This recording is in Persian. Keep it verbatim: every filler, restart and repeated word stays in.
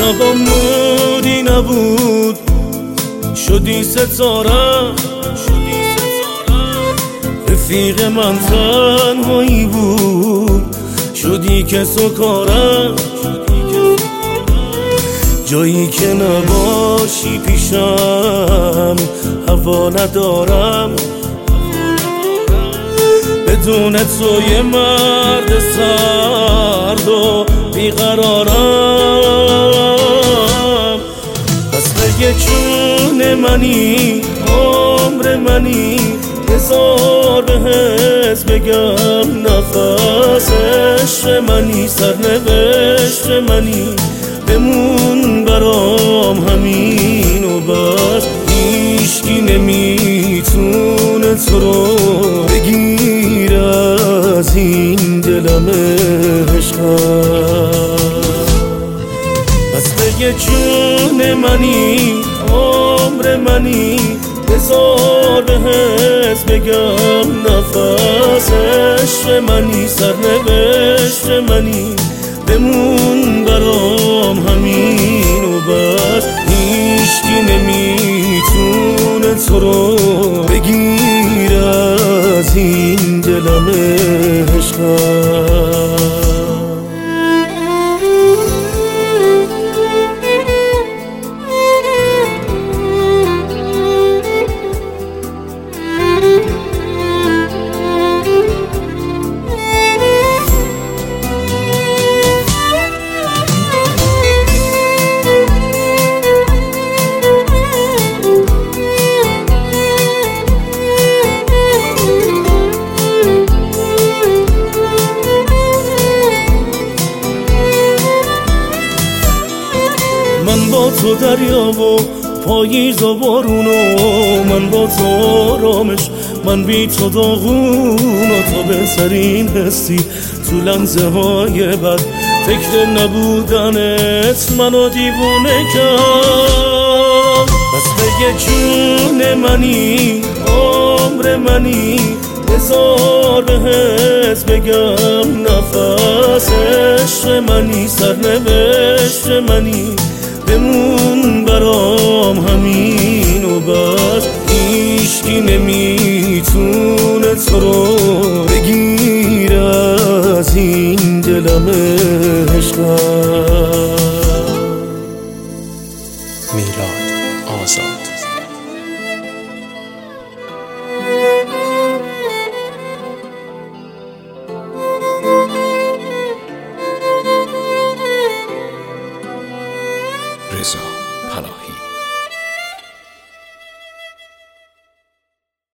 هوامونی نبود شدی ستاره، رفیق من تنهایی بود شدی کس و کارم، جایی که نباشی پیشم هوا ندارم، بدون تو یه مرد سرد و بیقرارم. پس بگه جون منی، عمر منی، بذار بهت بگم نفس عشق منی، سرنوشت منی، بمون برام همین و بس. هیچکی نمیتونه تو رو بگیر از این دلم عشقم. پس بگه جون منی، عمر منی، بذار بهت بگم نفس عشق منی، سرنوشت منی، بمون برام همین و بس. هیچکی نمیتونه تو رو بگیر از این دلم عشقم. من با تو دریا و پاییز و بارون و من با تو آرامش، من بی تو داغون و تو بهترین حسی تو لحظه های بد. فکر نبودنت منو دیوونه کرد. پس بگه جون منی، عمر منی، بذار بهت بگم نفس عشق منی، سرنوشت منی، بمون برام همین و بس. هیچکی نمیتونه تو رو بگیر از این دلم عشقم. میلاد آزاد. رضا پناهی.